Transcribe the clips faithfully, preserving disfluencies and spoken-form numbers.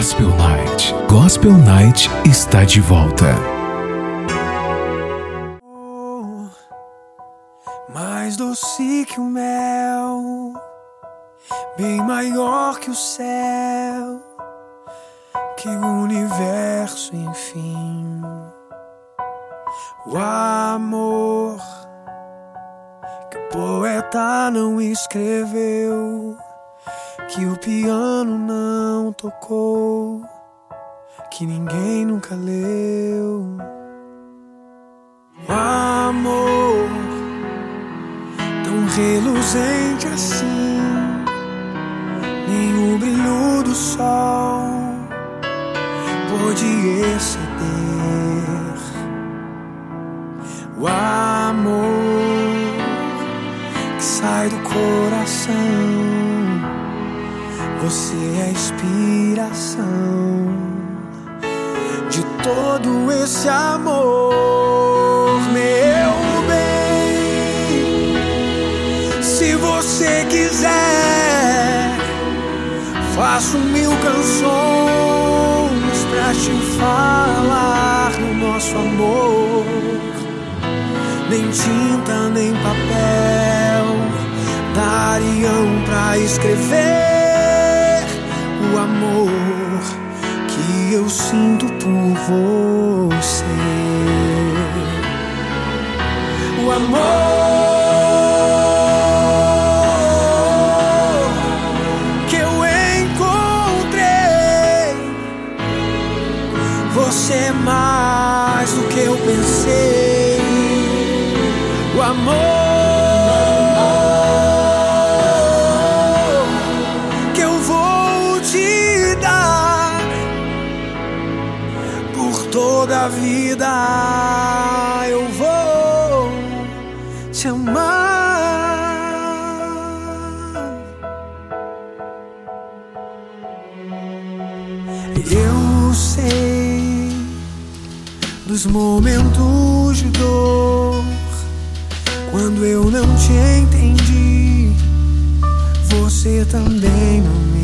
Gospel Night. Gospel Night está de volta. Mais doce que o mel, bem maior que o céu, que o universo, enfim. O amor que o poeta não escreveu, que o piano não tocou, que ninguém nunca leu. O amor tão reluzente assim, nem o brilho do sol pôde exceder. O amor que sai do coração, você é a inspiração de todo esse amor, meu bem. Se você quiser, faço mil canções pra te falar do nosso amor. Nem tinta, nem papel dariam pra escrever o amor que eu sinto por você. O amor que eu encontrei, você é mais do que eu pensei. O amor que eu vou te dar por toda a vida, eu vou te amar. Eu sei dos momentos de dor, quando eu não te entendi, você também não me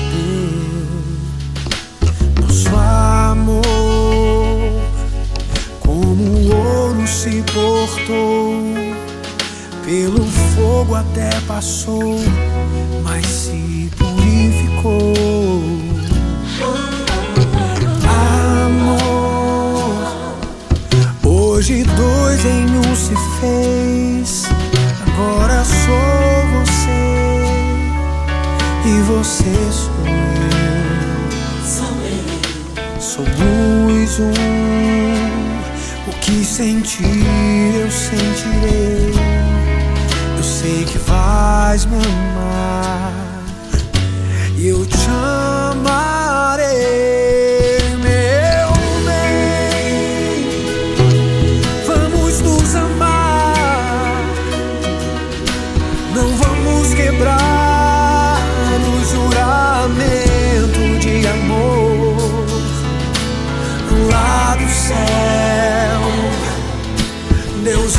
entendeu. Nosso amor, como o ouro se portou, pelo fogo até passou, mas se purificou. Amor, hoje dois em um se fez, agora sou você e você sou eu. Somos um, o que sentir eu sentirei. Eu sei que vais me amar e eu te amarei. Quebrar o juramento de amor lá do céu. Deus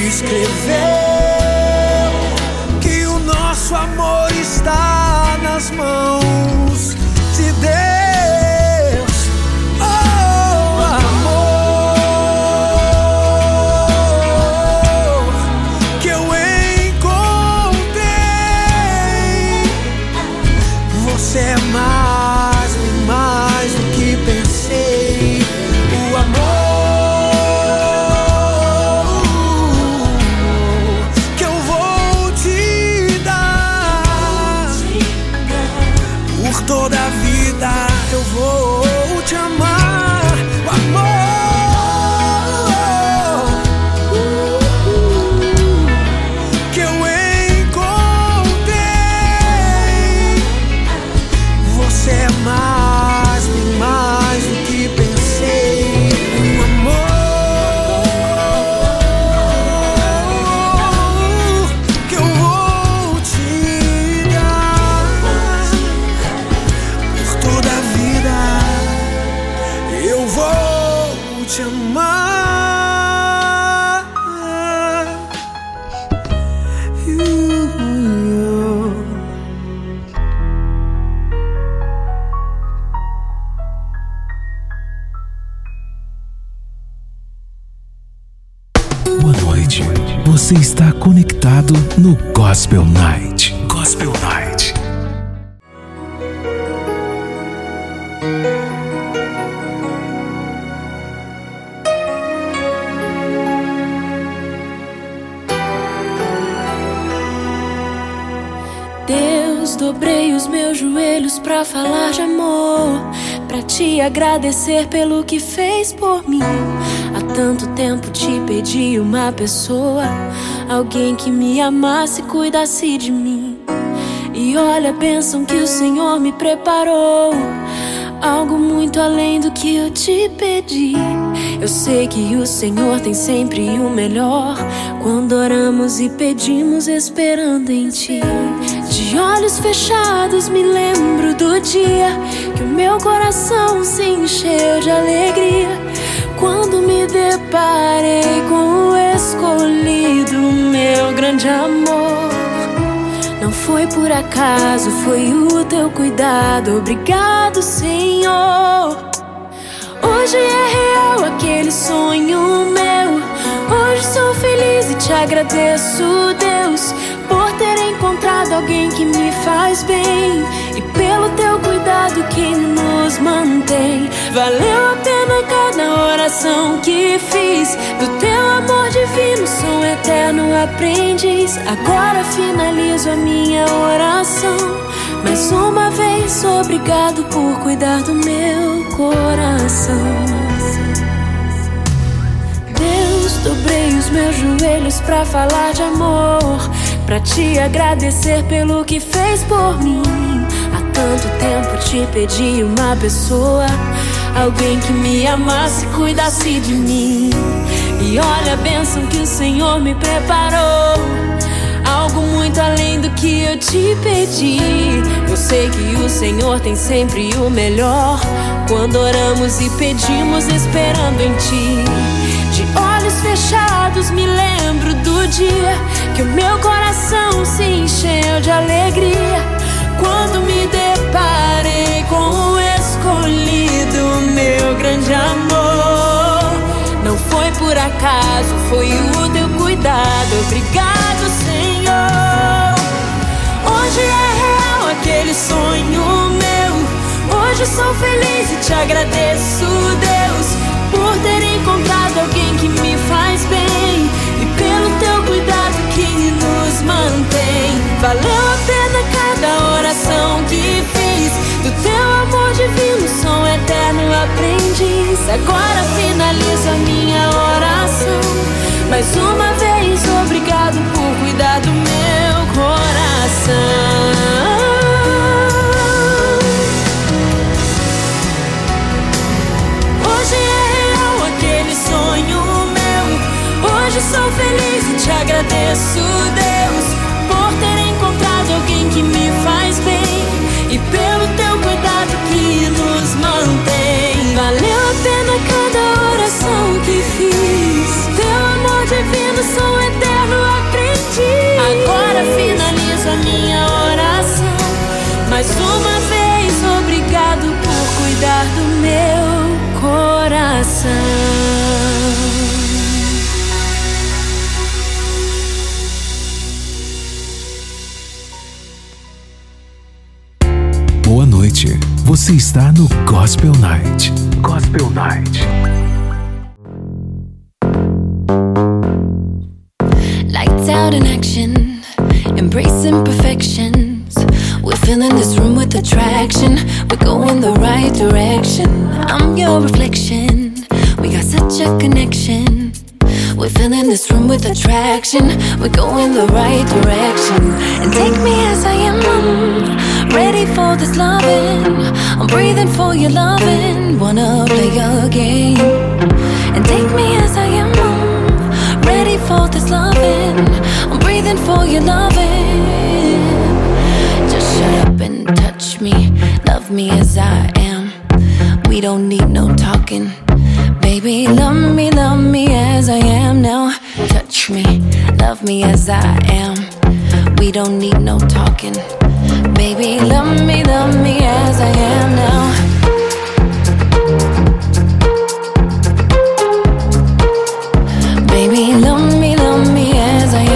escreveu que o nosso amor está nas mãos de Deus. Oh, amor que eu você é mais, bem mais do que pensei. O amor que eu vou te dar por toda a vida, eu vou te amar. O amor que eu você é mais, bem mais do que pensei. O amor que eu vou te dar por toda a vida, eu vou te amar. Você está conectado no Gospel Night. Gospel Night. Deus, dobrei os meus joelhos pra falar de amor, pra te agradecer pelo que fez por mim. Há tanto tempo te pedi uma pessoa, alguém que me amasse e cuidasse de mim. E olha a bênção que o Senhor me preparou, algo muito além do que eu te pedi. Eu sei que o Senhor tem sempre o melhor, quando oramos e pedimos esperando em Ti. De olhos fechados me lembro do dia que o meu coração se encheu de alegria, quando me deparei com o escolhido, meu grande amor. Não foi por acaso, foi o Teu cuidado. Obrigado, Senhor. Hoje é real aquele sonho meu. Hoje sou feliz e te agradeço, Deus, por ter encontrado alguém que me faz bem, e pelo Teu cuidado que nos mantém. Valeu a pena cada oração que fiz, do Teu amor divino sou eterno aprendiz. Agora finalizo a minha oração mais uma vez. Obrigado por cuidar do meu coração. Deus, dobrei os meus joelhos pra falar de amor, pra te agradecer pelo que fez por mim. Há tanto tempo te pedi uma pessoa, alguém que me amasse e cuidasse de mim. E olha a bênção que o Senhor me preparou, algo muito além do que eu te pedi. Eu sei que o Senhor tem sempre o melhor, quando oramos e pedimos esperando em Ti. De olhos fechados me lembro do dia que o meu coração se encheu de alegria, quando me deparei com o escolhido, meu grande amor. Não foi por acaso, foi o Teu cuidado. Obrigado, Senhor. Hoje é real aquele sonho meu. Hoje sou feliz e te agradeço, Deus, por ter encontrado alguém que me faz bem, e pelo Teu cuidado que nos mantém. Valeu a pena cada oração que fiz, do Teu amor divino sou eterno aprendiz. Agora finalizo a minha oração mais uma vez. Obrigado por cuidar do meu coração. Hoje sou feliz e te agradeço, Deus, por ter encontrado alguém que me faz bem, e pelo Teu cuidado que nos mantém. Valeu a pena cada oração que fiz, Teu amor divino sou eterno aprendiz. Agora finalizo a minha oração mais uma vez. Obrigado por cuidar do meu coração. Boa noite. Você está no Gospel Night. Gospel Night. Lights out in action, embracing perfections. We're filling this room with attraction. We're going the right direction. I'm your reflection. We got such a connection. We're filling this room with attraction. We're going the right direction. And take me as I am, I'm ready for this loving. I'm breathing for your loving. Wanna play your game. And take me as I am, I'm ready for this loving. I'm breathing for your loving. Just shut up and touch me. Love me as I am. We don't need no talking. Baby, love me, love me as I am now. Touch me, love me as I am. We don't need no talking. Baby, love me, love me as I am now. Baby, love me, love me as I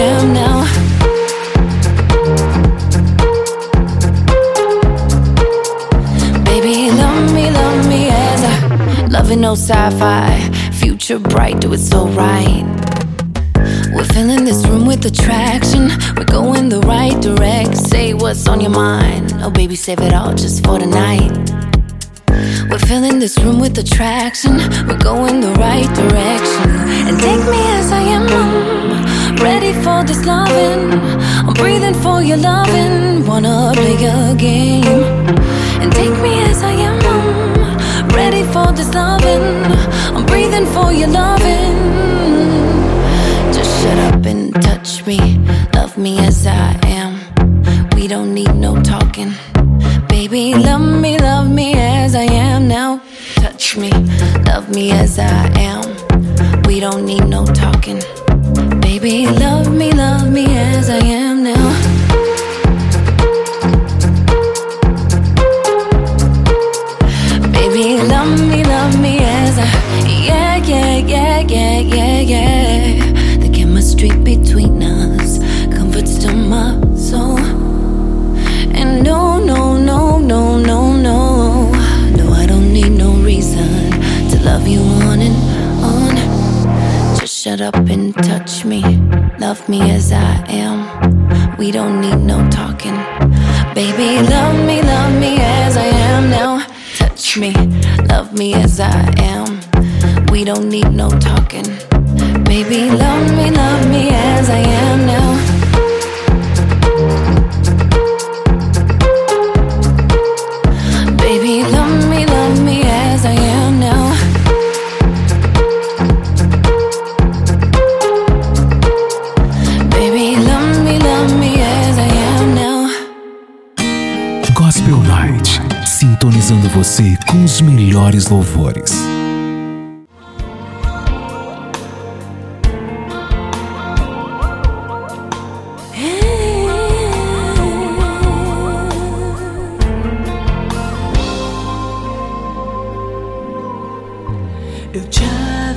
Loving no sci-fi, future bright, do it so right. We're filling this room with attraction. We're going the right direction. Say what's on your mind. Oh baby, save it all just for tonight. We're filling this room with attraction. We're going the right direction. And take me as I am, I'm ready for this loving. I'm breathing for your loving. Wanna play a game. And take me as I am, I'm ready for this loving. I'm breathing for your loving. Just shut up and touch me. Love me as I am. We don't need no talking. Baby, love me, love me as I am now. Touch me, love me as I am. We don't need no talking. Baby, love me, love me as I am now. Baby, love me, love me as I... Yeah, yeah, yeah, yeah, yeah, yeah. The chemistry between us comforts to my soul. And no, no, no, no, no, no. No, I don't need no reason to love you on and on. Just shut up and touch me. Love me as I am. We don't need no talking. Baby, love me, love me as I am now. Touch me, love me as I am. We don't need no talking. Baby, love me, love me as I am now. Baby, love me, love me as I am now. Baby, love me, love me as I am now. Gospel Night, sintonizando você com os melhores louvores. Eu te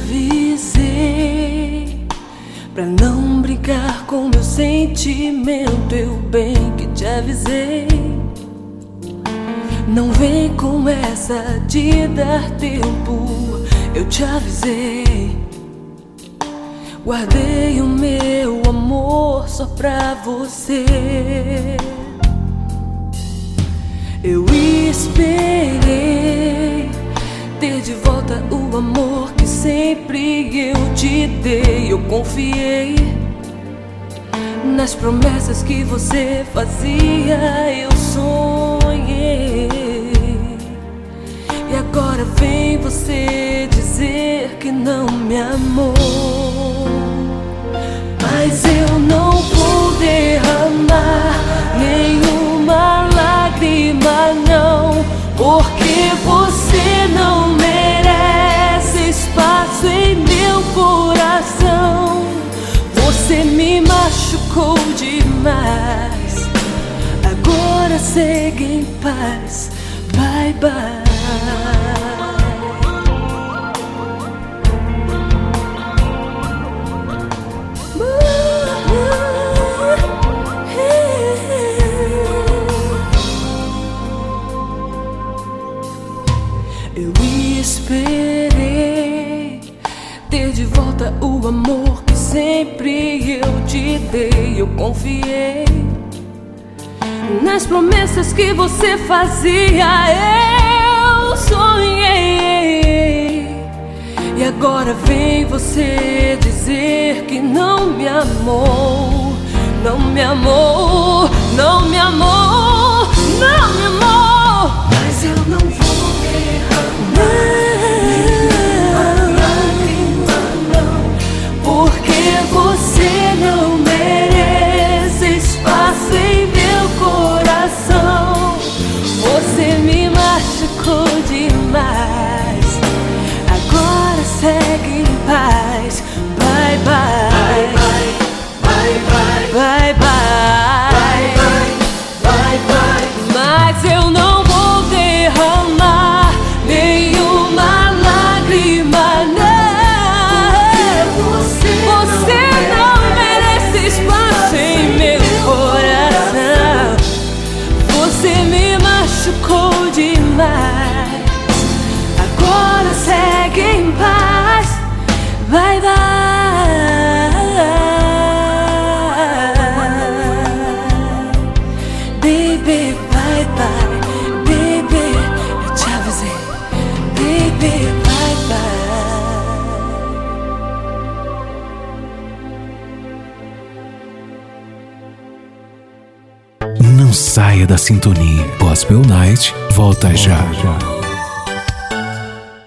avisei pra não brincar com meu sentimento. Eu bem que te avisei. Não vem com essa de dar tempo. Eu te avisei. Guardei o meu amor só pra você. Eu esperei ter de volta o amor que sempre eu te dei. Eu confiei nas promessas que você fazia. Eu sonhei. E agora vem você dizer que não me amou. Mas eu não vou derramar nenhuma lágrima, não, porque você não merece espaço em meu coração. Você me machucou demais. Agora segue em paz. Bye, bye. Eu esperei ter de volta o amor que sempre eu te dei. Eu confiei nas promessas que você fazia. Eu sonhei. E agora vem você dizer que não me amou. Não me amou, não me amou, não me amou. Mas eu não vou derramar lágrima, não, porque você não merece espaço em meu coração. Você me machucou demais. Agora segue em paz. Bye, bye. Bye, bye. Bye, bye. Bye, bye. Mas eu não vou derramar nenhuma lágrima, não. Você não merece espaço em meu coração. Você me machucou demais. Agora segue bye bye. Baby, bye bye. Baby, eu te avisei. Baby, bye bye. Não saia da sintonia. Gospel Night volta já.